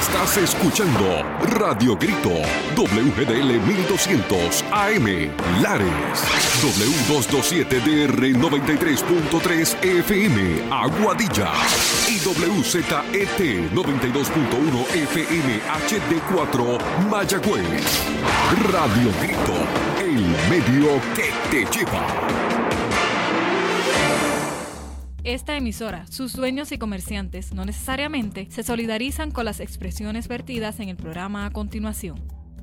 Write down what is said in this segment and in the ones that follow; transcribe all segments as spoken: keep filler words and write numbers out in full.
Estás escuchando Radio Grito, W G D L mil doscientos A M, Lares, W doscientos veintisiete D R noventa y tres punto tres F M, Aguadilla, y W Z E T noventa y dos punto uno F M H D cuatro, Mayagüez. Radio Grito, el medio que te lleva. Esta emisora, sus dueños y comerciantes no necesariamente se solidarizan con las expresiones vertidas en el programa a continuación.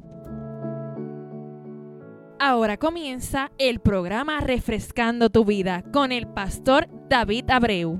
Ahora comienza el programa Refrescando tu Vida con el pastor David Abreu.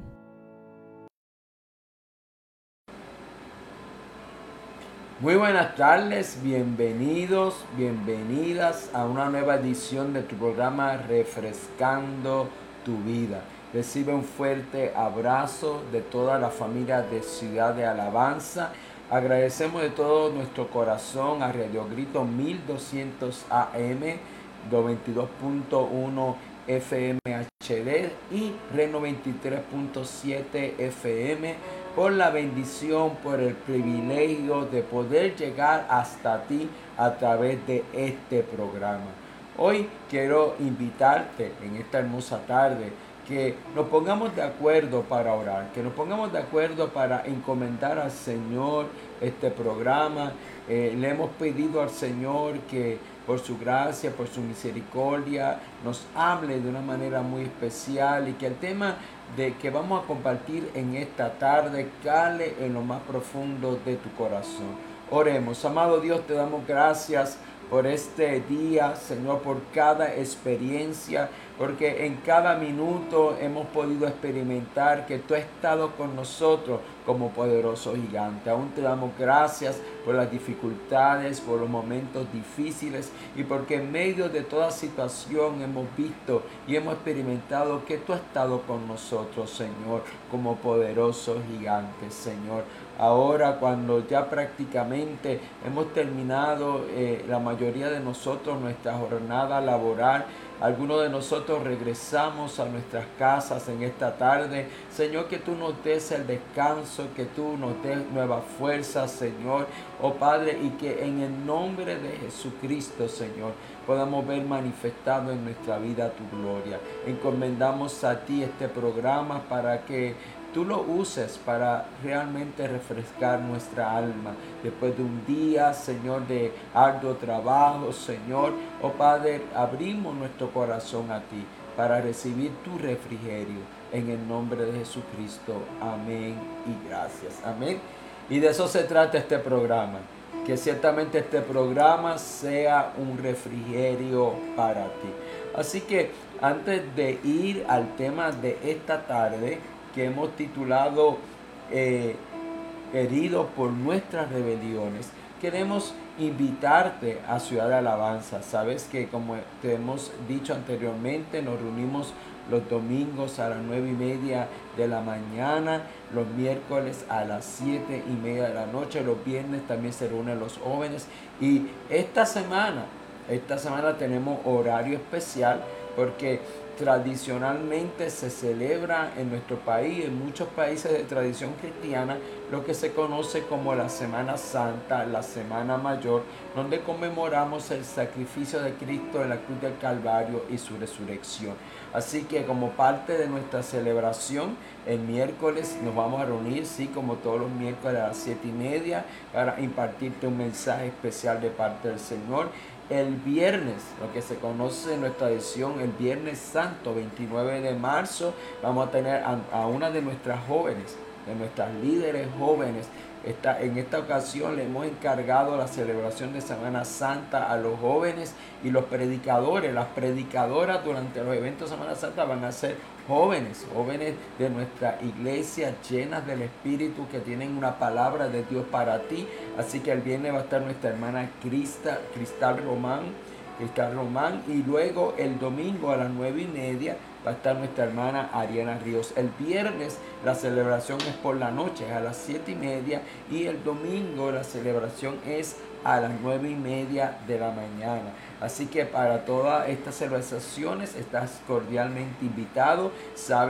Muy buenas tardes, bienvenidos, bienvenidas a una nueva edición de tu programa Refrescando tu Vida. Recibe un fuerte abrazo de toda la familia de Ciudad de Alabanza. Agradecemos de todo nuestro corazón a Radio Grito mil doscientos A M, noventa y dos punto uno F M H D y Re noventa y tres punto siete F M por la bendición, por el privilegio de poder llegar hasta ti a través de este programa. Hoy quiero invitarte en esta hermosa tarde que nos pongamos de acuerdo para orar, que nos pongamos de acuerdo para encomendar al Señor este programa. Eh, le hemos pedido al Señor que por su gracia, por su misericordia, nos hable de una manera muy especial y que el tema de que vamos a compartir en esta tarde cale en lo más profundo de tu corazón. Oremos. Amado Dios, te damos gracias por este día, Señor, por cada experiencia, porque en cada minuto hemos podido experimentar que tú has estado con nosotros como poderoso gigante. Aún te damos gracias por las dificultades, por los momentos difíciles y porque en medio de toda situación hemos visto y hemos experimentado que tú has estado con nosotros, Señor, como poderoso gigante, Señor. Ahora, cuando ya prácticamente hemos terminado eh, la mayoría de nosotros nuestra jornada laboral, algunos de nosotros regresamos a nuestras casas en esta tarde. Señor, que tú nos des el descanso, que tú nos des nuevas fuerzas, Señor. Oh Padre, y que en el nombre de Jesucristo, Señor, podamos ver manifestado en nuestra vida tu gloria. Encomendamos a ti este programa para que tú lo uses para realmente refrescar nuestra alma. Después de un día, Señor, de arduo trabajo, Señor, oh Padre, abrimos nuestro corazón a ti para recibir tu refrigerio. En el nombre de Jesucristo. Amén y gracias. Amén. Y de eso se trata este programa. Que ciertamente este programa sea un refrigerio para ti. Así que antes de ir al tema de esta tarde, que hemos titulado eh, heridos por nuestras rebeliones, queremos invitarte a Ciudad de Alabanza. Sabes que, como te hemos dicho anteriormente, nos reunimos los domingos a las nueve y media de la mañana, los miércoles a las siete y media de la noche, los viernes también se reúnen los jóvenes. Y esta semana, esta semana tenemos horario especial porque tradicionalmente se celebra en nuestro país, en muchos países de tradición cristiana, lo que se conoce como la Semana Santa, la Semana Mayor, donde conmemoramos el sacrificio de Cristo en la cruz del Calvario y su resurrección. Así que como parte de nuestra celebración, el miércoles nos vamos a reunir, sí, como todos los miércoles a las siete y media, para impartirte un mensaje especial de parte del Señor. El viernes, lo que se conoce en nuestra edición, el Viernes Santo, veintinueve de marzo, vamos a tener a, a una de nuestras jóvenes, de nuestras líderes jóvenes. Esta, en esta ocasión le hemos encargado la celebración de Semana Santa a los jóvenes y los predicadores. Las predicadoras durante los eventos de Semana Santa van a ser jóvenes, jóvenes de nuestra iglesia llenas del Espíritu que tienen una palabra de Dios para ti. Así que el viernes va a estar nuestra hermana Crista, Cristal Román, Cristal Román y luego el domingo a las nueve y media va a estar nuestra hermana Ariana Ríos. El viernes la celebración es por la noche, es a las siete y media, y el domingo la celebración es a las nueve y media de la mañana. Así que para todas estas celebraciones estás cordialmente invitado. Sabes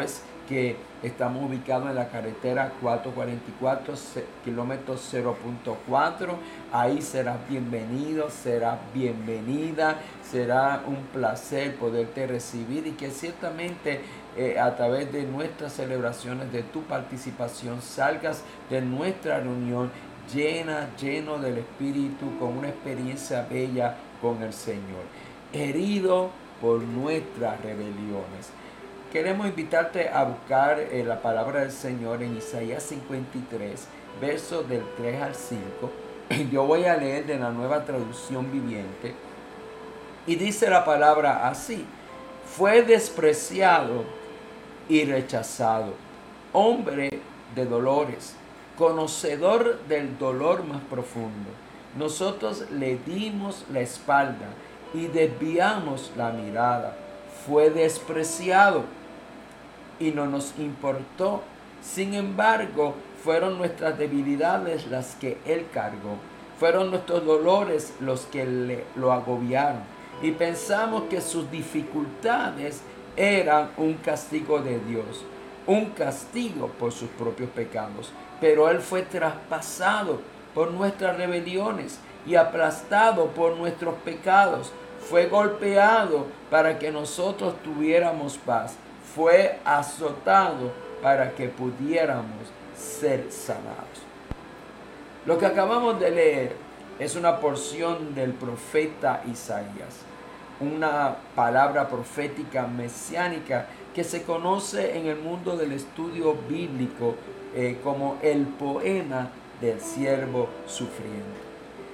que estamos ubicados en la carretera cuatrocientos cuarenta y cuatro, kilómetro cero punto cuatro. Ahí serás bienvenido, serás bienvenida. Será un placer poderte recibir y que ciertamente eh, a través de nuestras celebraciones, de tu participación, salgas de nuestra reunión llena, lleno del Espíritu, con una experiencia bella con el Señor, herido por nuestras rebeliones. Queremos invitarte a buscar eh, la palabra del Señor en Isaías cincuenta y tres, versos del tres al cinco. Yo voy a leer de la Nueva Traducción Viviente. Y dice la palabra así: fue despreciado y rechazado, hombre de dolores, conocedor del dolor más profundo. Nosotros le dimos la espalda y desviamos la mirada. Fue despreciado y no nos importó. Sin embargo, fueron nuestras debilidades las que él cargó. Fueron nuestros dolores los que le, lo agobiaron. Y pensamos que sus dificultades eran un castigo de Dios, un castigo por sus propios pecados. Pero él fue traspasado por nuestras rebeliones y aplastado por nuestros pecados. Fue golpeado para que nosotros tuviéramos paz. Fue azotado para que pudiéramos ser sanados. Lo que acabamos de leer es una porción del profeta Isaías, una palabra profética mesiánica que se conoce en el mundo del estudio bíblico eh, como el poema del siervo sufriente.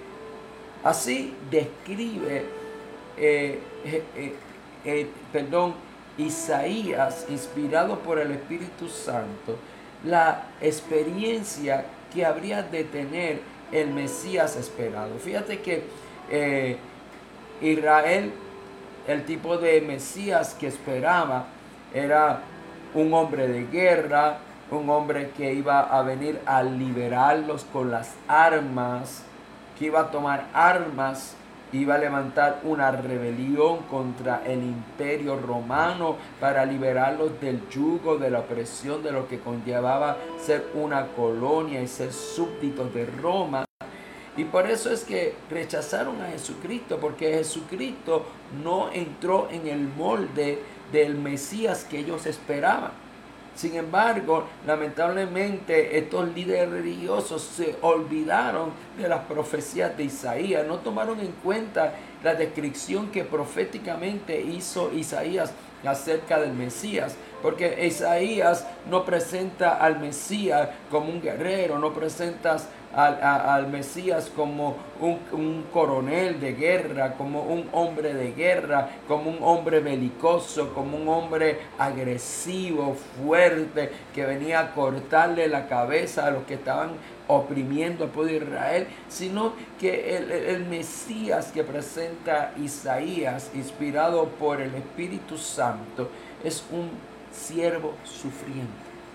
Así describe eh, eh, eh, eh, perdón, Isaías, inspirado por el Espíritu Santo, la experiencia que habría de tener el Mesías esperado. Fíjate que eh, Israel, el tipo de Mesías que esperaba, era un hombre de guerra, un hombre que iba a venir a liberarlos con las armas, que iba a tomar armas, iba a levantar una rebelión contra el imperio romano para liberarlos del yugo, de la opresión, de lo que conllevaba ser una colonia y ser súbditos de Roma. Y por eso es que rechazaron a Jesucristo, porque Jesucristo no entró en el molde del Mesías que ellos esperaban. Sin embargo, lamentablemente estos líderes religiosos se olvidaron de las profecías de Isaías, no tomaron en cuenta la descripción que proféticamente hizo Isaías acerca del Mesías, porque Isaías no presenta al Mesías como un guerrero, no presenta al, a, al Mesías como un, un coronel de guerra, como un hombre de guerra, como un hombre belicoso, como un hombre agresivo, fuerte, que venía a cortarle la cabeza a los que estaban oprimiendo al pueblo de Israel, sino que el, el Mesías que presenta Isaías, inspirado por el Espíritu Santo, es un siervo sufriente,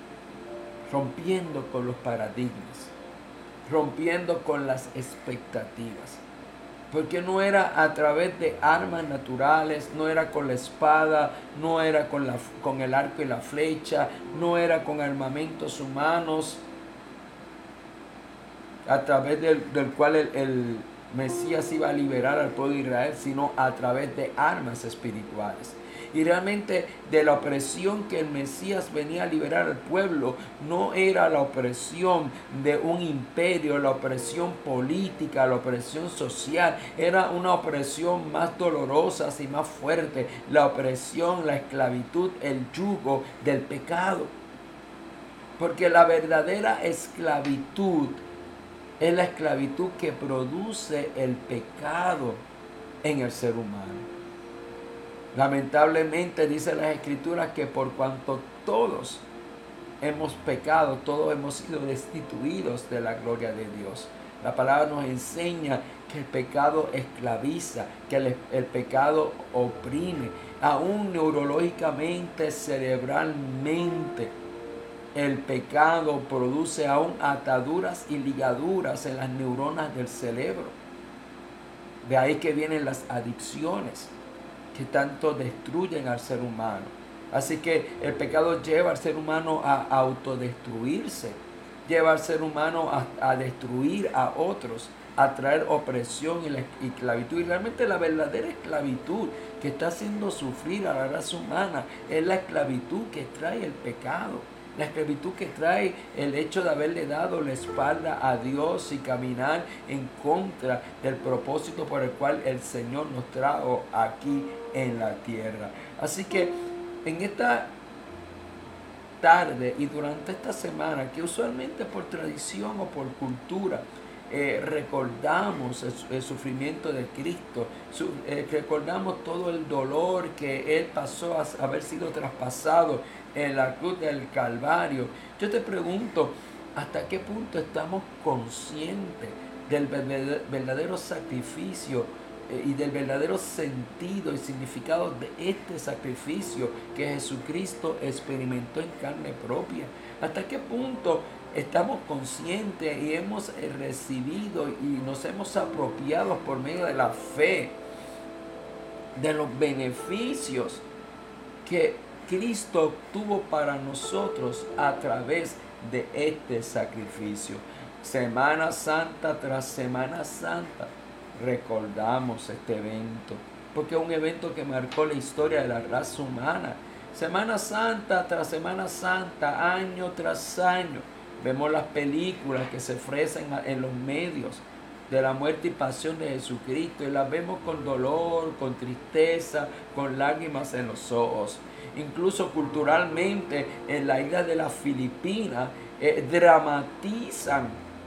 rompiendo con los paradigmas, rompiendo con las expectativas, porque no era a través de armas naturales, no era con la espada, no era con, la, con el arco y la flecha, no era con armamentos humanos, a través del, del cual el, el Mesías iba a liberar al pueblo de Israel, sino a través de armas espirituales. Y realmente de la opresión que el Mesías venía a liberar al pueblo, no era la opresión de un imperio, la opresión política, la opresión social, era una opresión más dolorosa y más fuerte, la opresión, la esclavitud, el yugo del pecado. Porque la verdadera esclavitud es la esclavitud que produce el pecado en el ser humano. Lamentablemente dice las Escrituras que por cuanto todos hemos pecado, todos hemos sido destituidos de la gloria de Dios. La palabra nos enseña que el pecado esclaviza, que el, el pecado oprime, aún neurológicamente, cerebralmente. El pecado produce aún ataduras y ligaduras en las neuronas del cerebro. De ahí que vienen las adicciones que tanto destruyen al ser humano. Así que el pecado lleva al ser humano a autodestruirse, lleva al ser humano a, a destruir a otros, a traer opresión y la esclavitud. Y realmente la verdadera esclavitud que está haciendo sufrir a la raza humana es la esclavitud que trae el pecado. La esclavitud que trae el hecho de haberle dado la espalda a Dios y caminar en contra del propósito por el cual el Señor nos trajo aquí en la tierra. Así que en esta tarde y durante esta semana, que usualmente por tradición o por cultura, Eh, recordamos el, el sufrimiento de Cristo, su, eh, recordamos todo el dolor que Él pasó a haber sido traspasado en la cruz del Calvario. Yo te pregunto, ¿hasta qué punto estamos conscientes del verdadero sacrificio eh, y del verdadero sentido y significado de este sacrificio que Jesucristo experimentó en carne propia? ¿Hasta qué punto estamos conscientes y hemos recibido y nos hemos apropiado por medio de la fe de los beneficios que Cristo obtuvo para nosotros a través de este sacrificio? Semana Santa tras Semana Santa recordamos este evento, porque es un evento que marcó la historia de la raza humana. Semana Santa tras Semana Santa, año tras año, vemos las películas que se ofrecen en los medios de la muerte y pasión de Jesucristo, y las vemos con dolor, con tristeza, con lágrimas en los ojos. Incluso culturalmente en la isla de las Filipinas eh, dramatizan,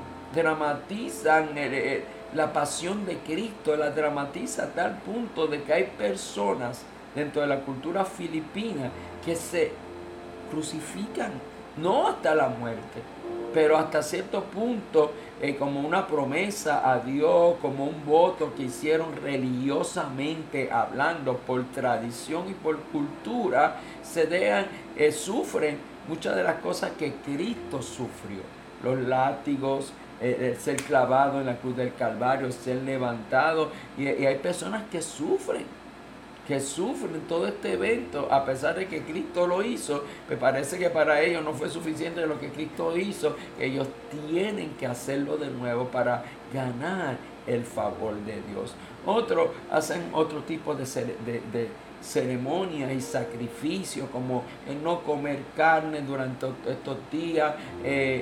dramatizan eh, la pasión de Cristo, la dramatiza a tal punto de que hay personas dentro de la cultura filipina que se crucifican, no hasta la muerte, pero hasta cierto punto eh, como una promesa a Dios, como un voto que hicieron religiosamente hablando, por tradición y por cultura, se dejan, eh, sufren muchas de las cosas que Cristo sufrió. Los látigos, eh, el ser clavado en la cruz del Calvario, ser levantado, y, y hay personas que sufren. que sufren todo este evento, a pesar de que Cristo lo hizo. Me parece que para ellos no fue suficiente lo que Cristo hizo, que ellos tienen que hacerlo de nuevo para ganar el favor de Dios. Otros hacen otro tipo de, de, de ceremonias y sacrificios, como el no comer carne durante estos días, eh,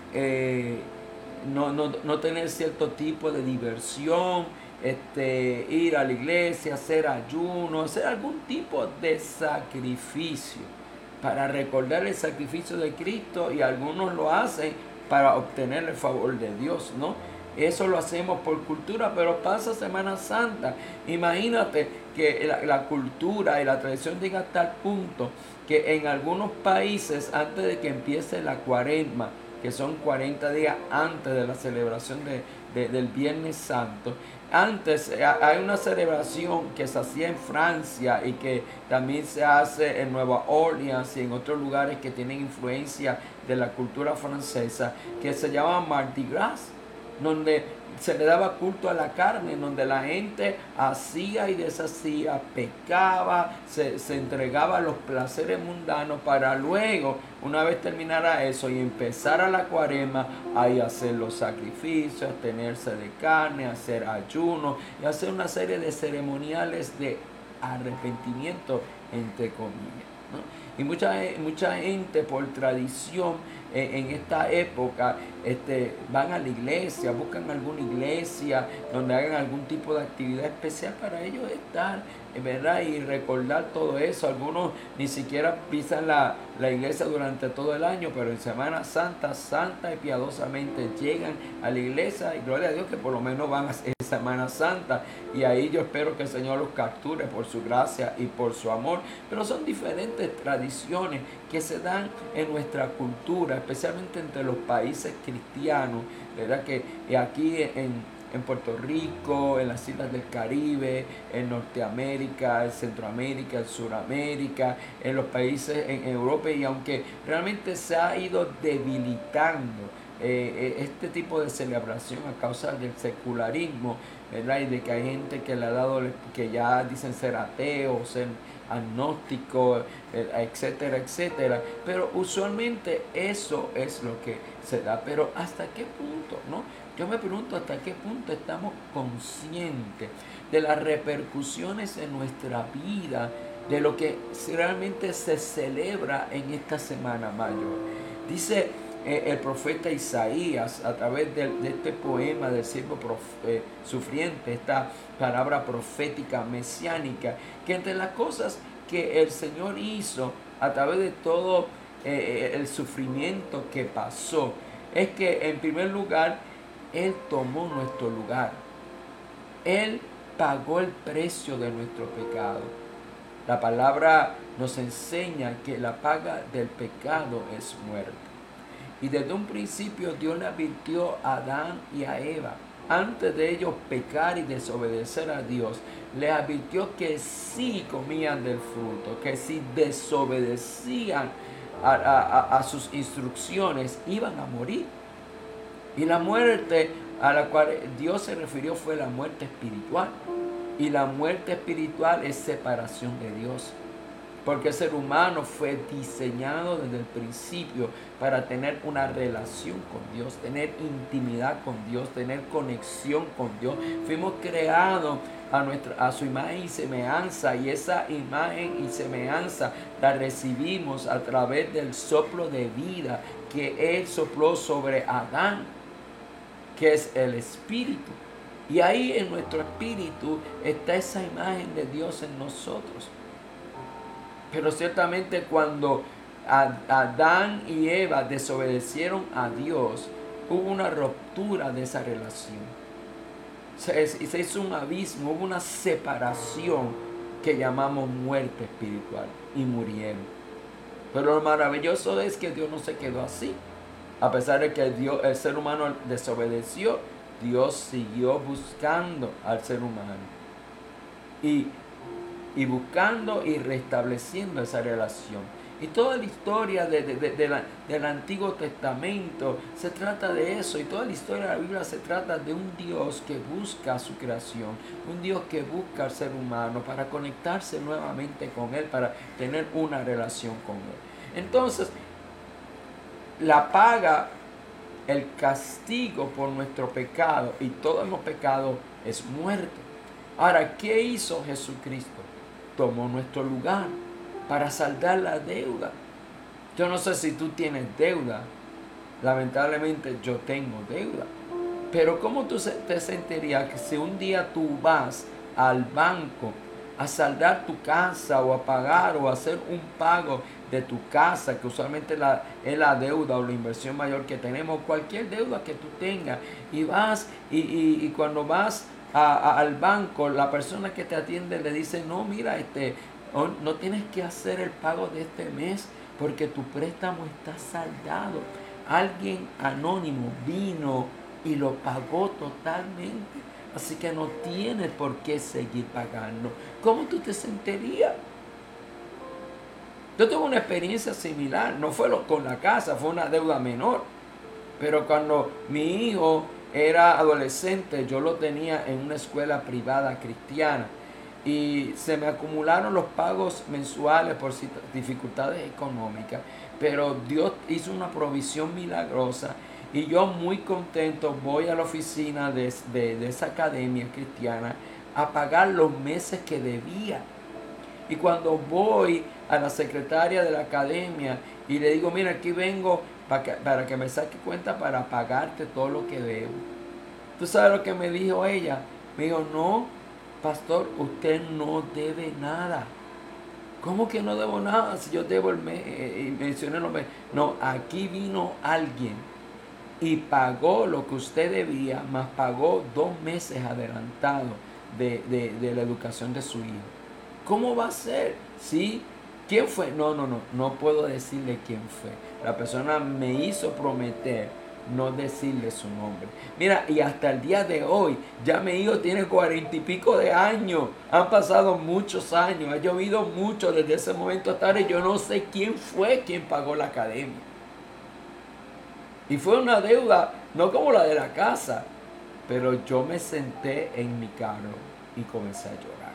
eh, no, no, no tener cierto tipo de diversión, Este, ir a la iglesia, hacer ayuno, hacer algún tipo de sacrificio para recordar el sacrificio de Cristo, y algunos lo hacen para obtener el favor de Dios, ¿no? Eso lo hacemos por cultura, pero pasa Semana Santa. Imagínate que la, la cultura y la tradición llega a tal punto que en algunos países, antes de que empiece la Cuaresma, que son cuarenta días antes de la celebración de, de, del Viernes Santo, antes hay una celebración que se hacía en Francia y que también se hace en Nueva Orleans y en otros lugares que tienen influencia de la cultura francesa, que se llama Mardi Gras, donde se le daba culto a la carne, donde la gente hacía y deshacía, pecaba, se, se entregaba a los placeres mundanos, para luego, una vez terminara eso y empezara la Cuaresma, ahí hacer los sacrificios, tenerse de carne, hacer ayuno y hacer una serie de ceremoniales de arrepentimiento, entre comillas, ¿no? Y mucha, mucha gente por tradición en, en esta época este, van a la iglesia, buscan alguna iglesia donde hagan algún tipo de actividad especial para ellos estar, ¿verdad? Y recordar todo eso. Algunos ni siquiera pisan la, la iglesia durante todo el año, pero en Semana Santa, santa y piadosamente llegan a la iglesia, y gloria a Dios que por lo menos van a Semana Santa, y ahí yo espero que el Señor los capture por su gracia y por su amor. Pero son diferentes tradiciones que se dan en nuestra cultura, especialmente entre los países cristianos, ¿verdad? Que aquí en en Puerto Rico, en las islas del Caribe, en Norteamérica, en Centroamérica, en Suramérica, en los países en Europa, y aunque realmente se ha ido debilitando eh, este tipo de celebración a causa del secularismo, ¿verdad? Y de que hay gente que le ha dado, que ya dicen ser ateos, ser agnósticos, etcétera, etcétera. Pero usualmente eso es lo que se da. Pero ¿hasta qué punto, no? Yo me pregunto hasta qué punto estamos conscientes de las repercusiones en nuestra vida, de lo que realmente se celebra en esta Semana Mayor. Dice eh, el profeta Isaías a través de, de este poema del siervo eh, sufriente, esta palabra profética mesiánica, que entre las cosas que el Señor hizo a través de todo eh, el sufrimiento que pasó, es que en primer lugar Él tomó nuestro lugar. Él pagó el precio de nuestro pecado. La palabra nos enseña que la paga del pecado es muerte. Y desde un principio Dios le advirtió a Adán y a Eva, antes de ellos pecar y desobedecer a Dios, les advirtió que si comían del fruto, que si desobedecían a, a, a sus instrucciones, iban a morir. Y la muerte a la cual Dios se refirió fue la muerte espiritual. Y la muerte espiritual es separación de Dios. Porque el ser humano fue diseñado desde el principio para tener una relación con Dios, tener intimidad con Dios, tener conexión con Dios. Fuimos creados a, nuestra, a su imagen y semejanza, y esa imagen y semejanza la recibimos a través del soplo de vida que Él sopló sobre Adán, que es el Espíritu. Y ahí en nuestro espíritu está esa imagen de Dios en nosotros. Pero ciertamente cuando Adán y Eva desobedecieron a Dios, hubo una ruptura de esa relación. Se, se hizo un abismo, hubo una separación que llamamos muerte espiritual, y murieron. Pero lo maravilloso es que Dios no se quedó así. A pesar de que Dios, el ser humano desobedeció, Dios siguió buscando al ser humano. Y y buscando y restableciendo esa relación. Y toda la historia de, de, de, de la, del Antiguo Testamento se trata de eso. Y toda la historia de la Biblia se trata de un Dios que busca su creación. Un Dios que busca al ser humano para conectarse nuevamente con Él, para tener una relación con Él. Entonces, la paga, el castigo por nuestro pecado, y todos hemos pecado, es muerte. Ahora, ¿qué hizo Jesucristo? Tomó nuestro lugar para saldar la deuda. Yo no sé si tú tienes deuda. Lamentablemente yo tengo deuda. Pero ¿cómo tú te sentirías que si un día tú vas al banco a saldar tu casa o a pagar o a hacer un pago de tu casa, que usualmente la, es la deuda o la inversión mayor que tenemos, cualquier deuda que tú tengas, y vas y, y, y cuando vas A, a, al banco, la persona que te atiende le dice, no, mira, este, oh, no tienes que hacer el pago de este mes porque tu préstamo está saldado. Alguien anónimo vino y lo pagó totalmente, así que no tienes por qué seguir pagando. ¿Cómo tú te sentirías? Yo tuve una experiencia similar, no fue lo, con la casa, fue una deuda menor, pero cuando mi hijo era adolescente, yo lo tenía en una escuela privada cristiana y se me acumularon los pagos mensuales por dificultades económicas, pero Dios hizo una provisión milagrosa y yo muy contento voy a la oficina de, de, de esa academia cristiana a pagar los meses que debía. Y cuando voy a la secretaria de la academia y le digo, mira, aquí vengo para que, para que me saque cuenta para pagarte todo lo que debo. ¿Tú sabes lo que me dijo ella? Me dijo, no, pastor, usted no debe nada. ¿Cómo que no debo nada si yo debo el mes? Y mencioné los meses. No, aquí vino alguien y pagó lo que usted debía, más pagó dos meses adelantado de, de, de la educación de su hijo. ¿Cómo va a ser? ¿Sí? ¿Quién fue? No, no, no, no puedo decirle quién fue. La persona me hizo prometer no decirle su nombre. Mira, y hasta el día de hoy, ya mi hijo tiene cuarenta y pico de años. Han pasado muchos años, ha llovido mucho desde ese momento hasta ahora y yo no sé quién fue quien pagó la academia. Y fue una deuda, no como la de la casa, pero yo me senté en mi carro y comencé a llorar.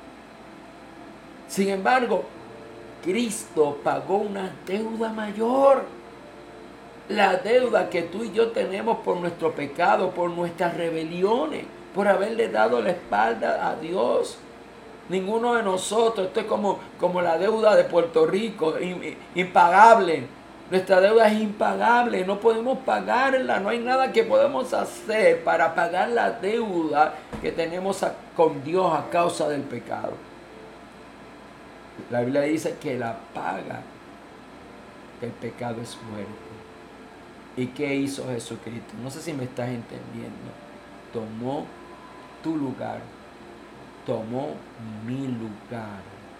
Sin embargo, Cristo pagó una deuda mayor. La deuda que tú y yo tenemos por nuestro pecado, por nuestras rebeliones, por haberle dado la espalda a Dios. Ninguno de nosotros, esto es como, como la deuda de Puerto Rico, impagable. Nuestra deuda es impagable, no podemos pagarla, no hay nada que podemos hacer para pagar la deuda que tenemos a, con Dios a causa del pecado. La Biblia dice que la paga del pecado es muerte. ¿Y qué hizo Jesucristo? No sé si me estás entendiendo. Tomó tu lugar, tomó mi lugar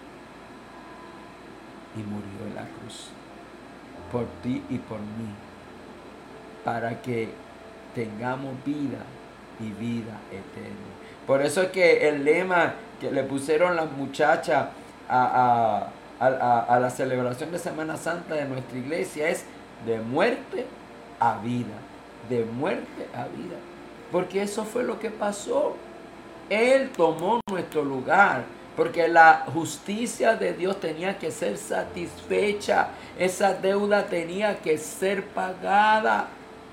y murió en la cruz. Por ti y por mí, para que tengamos vida y vida eterna. Por eso es que el lema que le pusieron las muchachas a, a, a, a la celebración de Semana Santa de nuestra iglesia es de muerte a vida, de muerte a vida, porque eso fue lo que pasó. Él tomó nuestro lugar, porque la justicia de Dios tenía que ser satisfecha. Esa deuda tenía que ser pagada.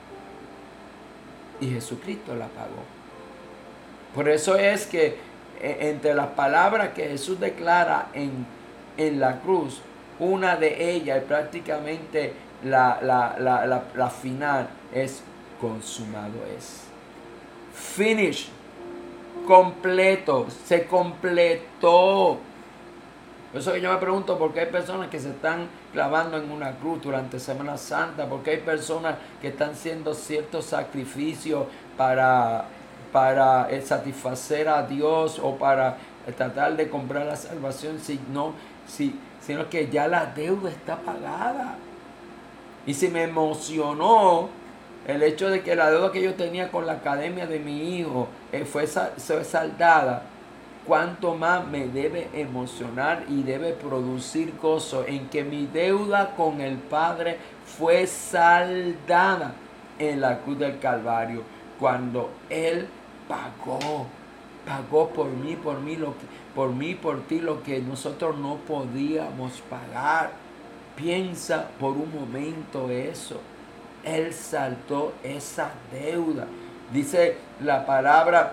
Y Jesucristo la pagó. Por eso es que entre las palabras que Jesús declara en, en la cruz, una de ellas, y prácticamente la, la, la, la, la final, es consumado es. Finish. Completo, se completó. Por eso que yo me pregunto por qué hay personas que se están clavando en una cruz durante Semana Santa, porque hay personas que están haciendo ciertos sacrificios para, para satisfacer a Dios o para tratar de comprar la salvación, sino, si, sino que ya la deuda está pagada. Y si me emocionó el hecho de que la deuda que yo tenía con la academia de mi hijo eh, fue, fue saldada, cuánto más me debe emocionar y debe producir gozo en que mi deuda con el Padre fue saldada en la cruz del Calvario, cuando Él pagó, pagó por mí, por mí, lo que, por mí, por ti, lo que nosotros no podíamos pagar. Piensa por un momento eso. Él saldó esa deuda. Dice la palabra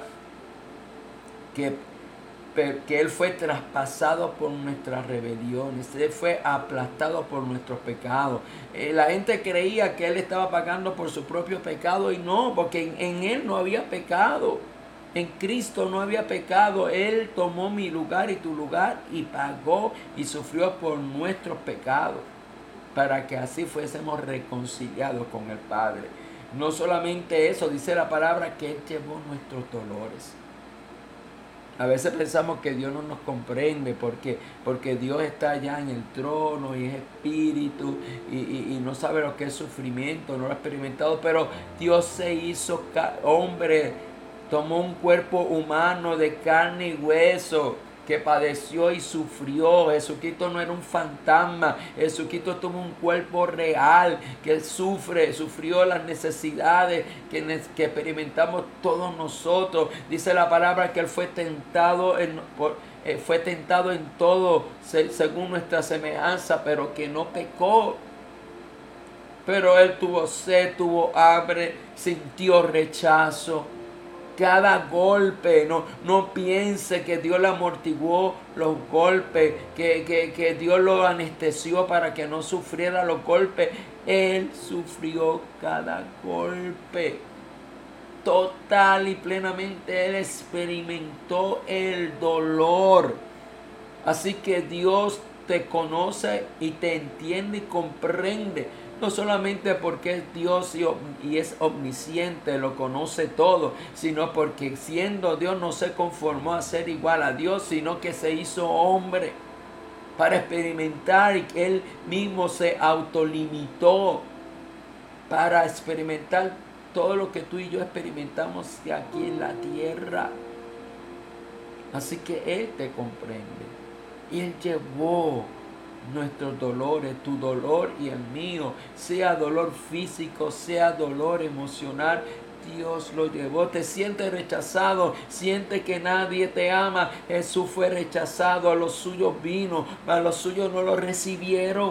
que, que Él fue traspasado por nuestras rebeliones. Él fue aplastado por nuestros pecados. Eh, la gente creía que Él estaba pagando por su propio pecado y no, porque en, en Él no había pecado. En Cristo no había pecado. Él tomó mi lugar y tu lugar y pagó y sufrió por nuestros pecados, para que así fuésemos reconciliados con el Padre. No solamente eso, dice la palabra que Él llevó nuestros dolores. A veces pensamos que Dios no nos comprende porque, porque Dios está allá en el trono y es espíritu y, y, y no sabe lo que es sufrimiento, no lo ha experimentado, pero Dios se hizo hombre, tomó un cuerpo humano de carne y hueso, que padeció y sufrió. Jesucristo no era un fantasma. Jesucristo tuvo un cuerpo real que sufre, sufrió las necesidades que, que experimentamos todos nosotros. Dice la palabra que Él fue tentado en, por, eh, fue tentado en todo se, según nuestra semejanza, pero que no pecó. Pero Él tuvo sed, tuvo hambre, sintió rechazo. Cada golpe, no, no piense que Dios le amortiguó los golpes, que, que, que Dios lo anestesió para que no sufriera los golpes. Él sufrió cada golpe. Total y plenamente Él experimentó el dolor. Así que Dios te conoce y te entiende y comprende. No solamente porque es Dios y es omnisciente, lo conoce todo, sino porque siendo Dios no se conformó a ser igual a Dios, sino que se hizo hombre para experimentar, y que Él mismo se autolimitó para experimentar todo lo que tú y yo experimentamos de aquí en la tierra. Así que Él te comprende y Él llevó nuestros dolores, tu dolor y el mío, sea dolor físico, sea dolor emocional. Dios lo llevó. Te sientes rechazado, siente que nadie te ama. Jesús fue rechazado, a los suyos vino, a los suyos no lo recibieron.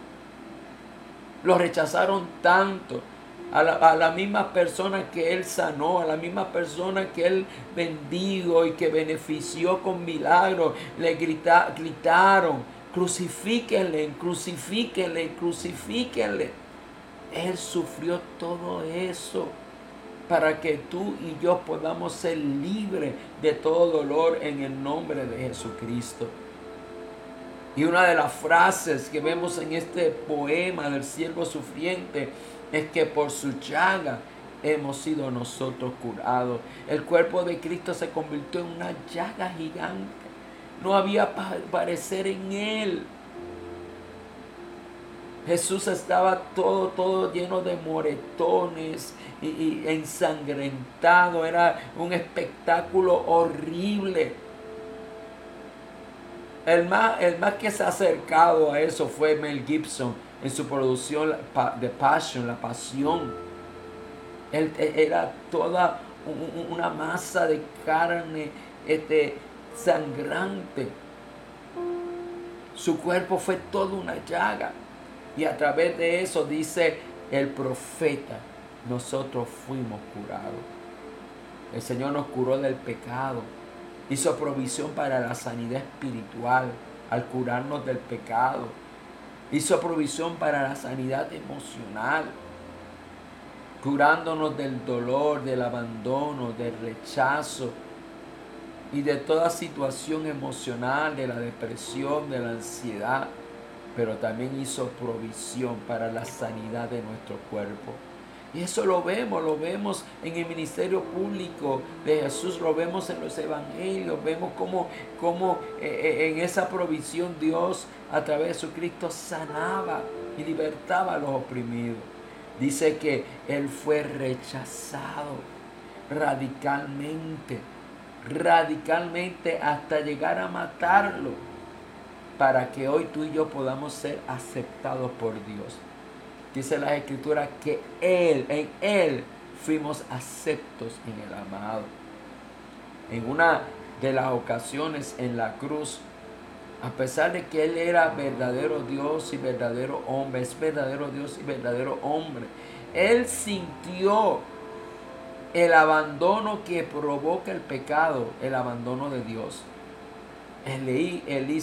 Lo rechazaron tanto. A la, a la misma persona que Él sanó, a la misma persona que Él bendijo y que benefició con milagros, le grita, gritaron, crucifíquenle, crucifíquenle, crucifíquenle. Él sufrió todo eso para que tú y yo podamos ser libres de todo dolor en el nombre de Jesucristo. Y una de las frases que vemos en este poema del siervo sufriente es que por su llaga hemos sido nosotros curados. El cuerpo de Cristo se convirtió en una llaga gigante. No había parecer en Él. Jesús estaba todo, todo lleno de moretones y, y ensangrentado. Era un espectáculo horrible. El más, el más que se ha acercado a eso fue Mel Gibson en su producción The Passion, La Pasión. Él era toda una masa de carne este, sangrante. Su cuerpo fue toda una llaga. Y a través de eso dice el profeta, nosotros fuimos curados. El Señor nos curó del pecado. Hizo provisión para la sanidad espiritual al curarnos del pecado. Hizo provisión para la sanidad emocional, curándonos del dolor, del abandono, del rechazo y de toda situación emocional, de la depresión, de la ansiedad. Pero también hizo provisión para la sanidad de nuestro cuerpo. Y eso lo vemos, lo vemos en el ministerio público de Jesús, lo vemos en los evangelios, vemos cómo, cómo eh, en esa provisión Dios a través de su Cristo sanaba y libertaba a los oprimidos. Dice que Él fue rechazado radicalmente, radicalmente hasta llegar a matarlo, para que hoy tú y yo podamos ser aceptados por Dios. Dice la Escritura que Él, en Él fuimos aceptos en el amado. En una de las ocasiones en la cruz, a pesar de que Él era verdadero Dios y verdadero hombre, es verdadero Dios y verdadero hombre, Él sintió el abandono que provoca el pecado, el abandono de Dios. Elí, Elí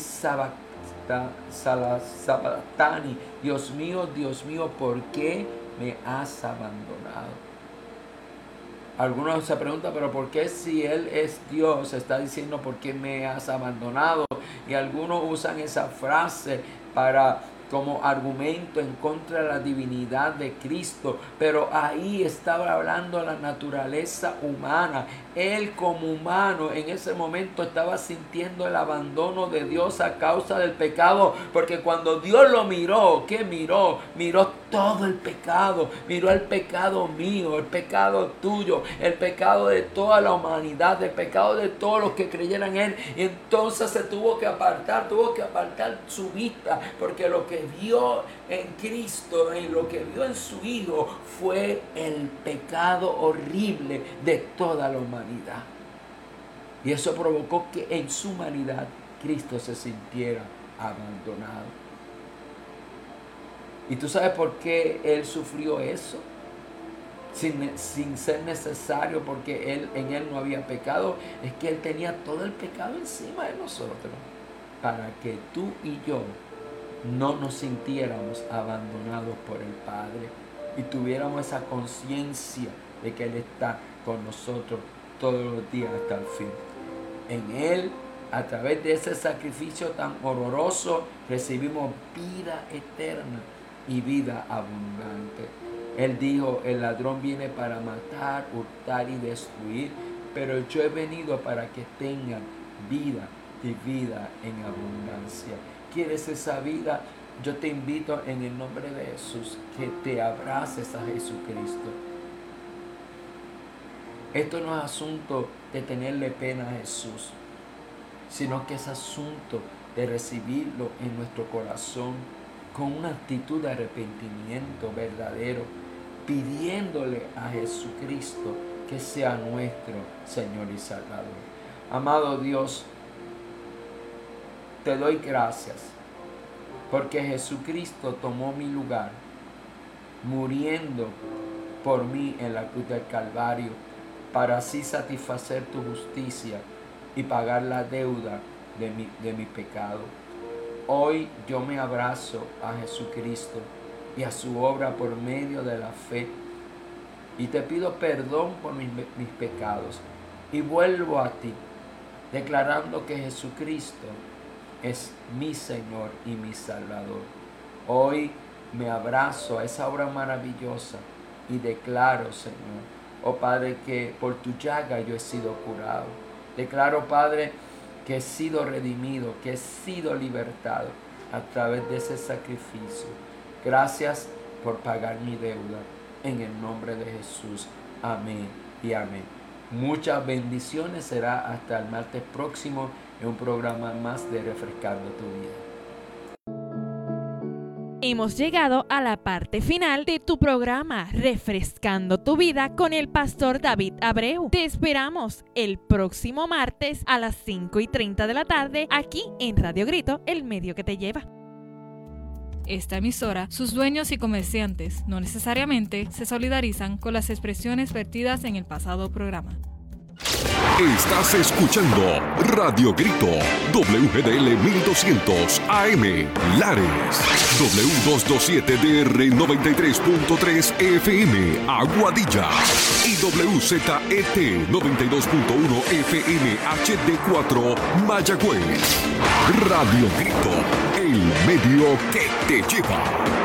Sabatani, Dios mío, Dios mío, ¿por qué me has abandonado? Algunos se preguntan, pero ¿por qué si Él es Dios está diciendo por qué me has abandonado? Y algunos usan esa frase para como argumento en contra de la divinidad de Cristo, pero ahí estaba hablando la naturaleza humana. Él como humano en ese momento estaba sintiendo el abandono de Dios a causa del pecado, porque cuando Dios lo miró, ¿qué miró? Miró todo el pecado, miró el pecado mío, el pecado tuyo, el pecado de toda la humanidad, el pecado de todos los que creyeran en Él, y entonces se tuvo que apartar, tuvo que apartar su vista, porque lo que vio en Cristo, en lo que vio en su Hijo, fue el pecado horrible de toda la humanidad. Y eso provocó que en su humanidad Cristo se sintiera abandonado. ¿Y tú sabes por qué Él sufrió eso? Sin, sin ser necesario, porque él, en Él no había pecado. Es que Él tenía todo el pecado encima de nosotros, para que tú y yo no nos sintiéramos abandonados por el Padre y tuviéramos esa conciencia de que Él está con nosotros todos los días hasta el fin. En Él, a través de ese sacrificio tan horroroso, recibimos vida eterna y vida abundante. Él dijo, el ladrón viene para matar, hurtar y destruir, pero yo he venido para que tengan vida y vida en abundancia. ¿Quieres esa vida? Yo te invito en el nombre de Jesús que te abraces a Jesucristo. Esto no es asunto de tenerle pena a Jesús, sino que es asunto de recibirlo en nuestro corazón con una actitud de arrepentimiento verdadero, pidiéndole a Jesucristo que sea nuestro Señor y Salvador. Amado Dios, te doy gracias porque Jesucristo tomó mi lugar, muriendo por mí en la cruz del Calvario, para así satisfacer tu justicia y pagar la deuda de mi, de mi pecado. Hoy yo me abrazo a Jesucristo y a su obra por medio de la fe, y te pido perdón por mis, mis pecados, y vuelvo a ti, declarando que Jesucristo es mi Señor y mi Salvador. Hoy me abrazo a esa obra maravillosa y declaro, Señor, oh Padre, que por tu llaga yo he sido curado. Declaro, Padre, que he sido redimido, que he sido libertado a través de ese sacrificio. Gracias por pagar mi deuda. En el nombre de Jesús. Amén y amén. Muchas bendiciones. Será hasta el martes próximo en un programa más de Refrescando tu Vida. Hemos llegado a la parte final de tu programa Refrescando tu Vida con el pastor David Abreu. Te esperamos el próximo martes a las cinco y treinta de la tarde aquí en Radio Grito, el medio que te lleva. Esta emisora, sus dueños y comerciantes no necesariamente se solidarizan con las expresiones vertidas en el pasado programa. Estás escuchando Radio Grito, W G D L mil doscientos A M, Lares, W doscientos veintisiete D R noventa y tres punto tres F M, Aguadilla, y W Z E T noventa y dos punto uno F M H D cuatro, Mayagüez. Radio Grito, el medio que te lleva.